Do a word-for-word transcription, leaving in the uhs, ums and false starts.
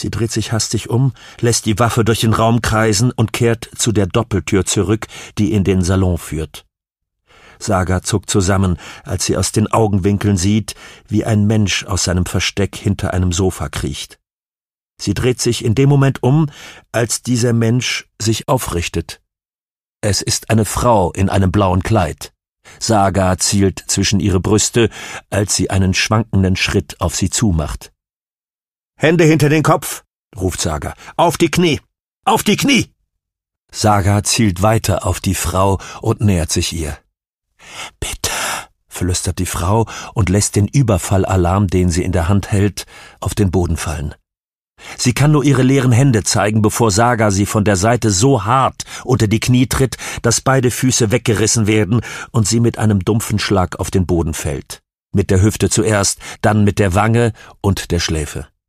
Sie dreht sich hastig um, lässt die Waffe durch den Raum kreisen und kehrt zu der Doppeltür zurück, die in den Salon führt. Saga zuckt zusammen, als sie aus den Augenwinkeln sieht, wie ein Mensch aus seinem Versteck hinter einem Sofa kriecht. Sie dreht sich in dem Moment um, als dieser Mensch sich aufrichtet. Es ist eine Frau in einem blauen Kleid. Saga zielt zwischen ihre Brüste, als sie einen schwankenden Schritt auf sie zumacht. »Hände hinter den Kopf«, ruft Saga. »Auf die Knie! Auf die Knie!« Saga zielt weiter auf die Frau und nähert sich ihr. »Bitte«, flüstert die Frau und lässt den Überfallalarm, den sie in der Hand hält, auf den Boden fallen. Sie kann nur ihre leeren Hände zeigen, bevor Saga sie von der Seite so hart unter die Knie tritt, dass beide Füße weggerissen werden und sie mit einem dumpfen Schlag auf den Boden fällt. Mit der Hüfte zuerst, dann mit der Wange und der Schläfe.